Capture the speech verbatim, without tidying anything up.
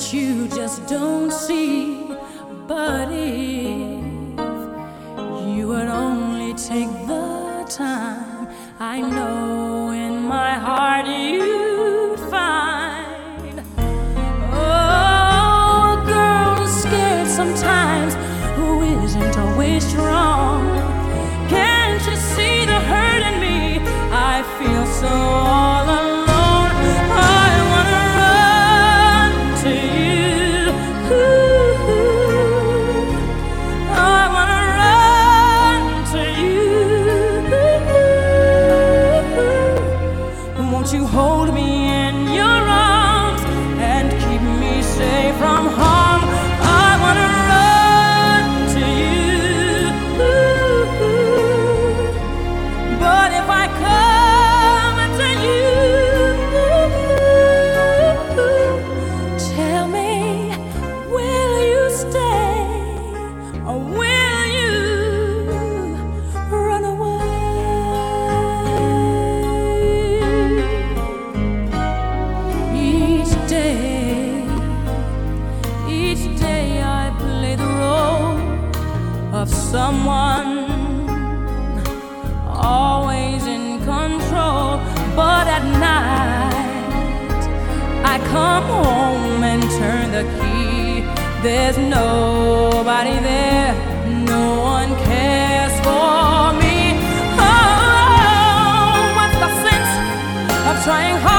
you just don't see. But if you would only take the time, I know in my heart you'd find. Oh, a girl is scared sometimes who isn't always strong. Can't you see the hurt in me? I feel so all alone. I wanna run to you. Ooh, I wanna run to you. Won't you hold me in your arms and keep me safe from harm? I wanna run to you. But if I come to you, tell me, will you stay or will you run away? Each day, each day I play the role of someone always in control. But at night I come home and turn the key. There's nobody there, no one cares for me. Oh, what's the sense of trying hard?